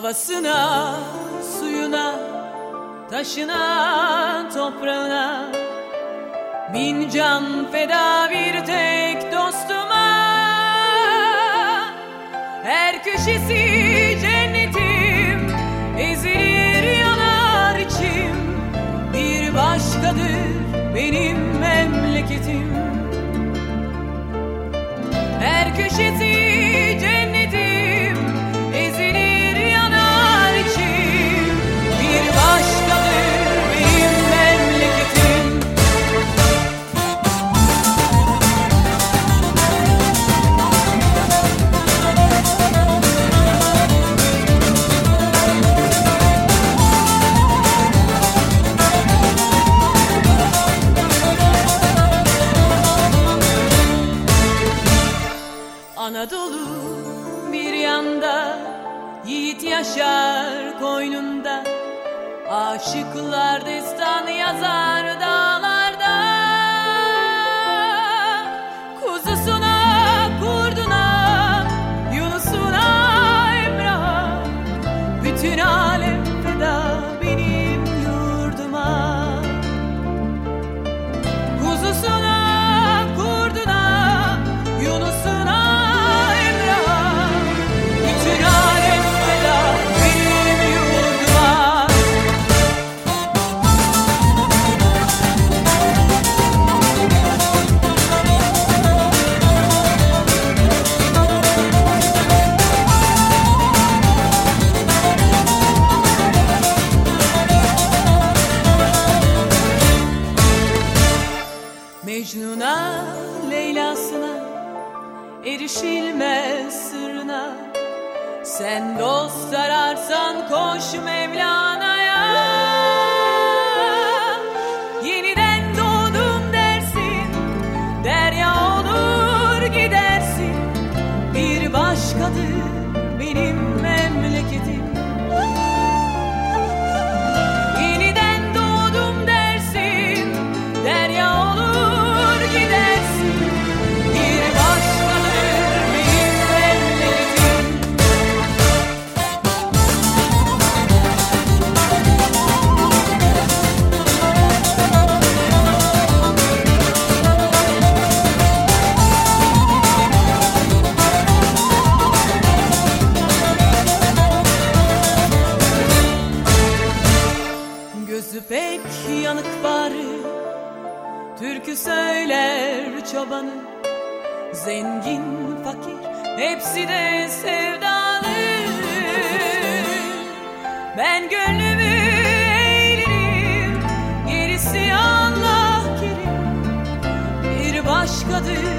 Havasına, suyuna, taşına, toprağına bin can feda bir tek dostuma. Her köşesi cennetim, ezilir yanar içim. Bir başkadır benim memleketim. Her köşesi cennetim, ezilir yanar içim. Bir başkadır benim memleketim. Anadolu bir yanda, yiğit yaşar koynunda. Aşıklar destan yazar dağlarda. Kuzusuna, kurduna, Yunus'una, Emrah'a, bütün alem feda benim yurduma. Kuzusuna, kurduna, Yunus'una, Mecnun'a, Leyla'sına, erişilmez sırrına. Sen dost ararsan koş Mevlana'ya. Yeniden doğdum dersin, derya olur gidersin. Bir başkadır benim memleketim. Yeniden doğdum dersin, derya olur gidersin. Bir başkadır benim memleketim. Gözü pek yanık bari, türkü söyler çobanı. Zengin, fakir, hepsi de sevdalı. Ben gönlümü eğlerim, gerisi Allah kerim. Bir başkadır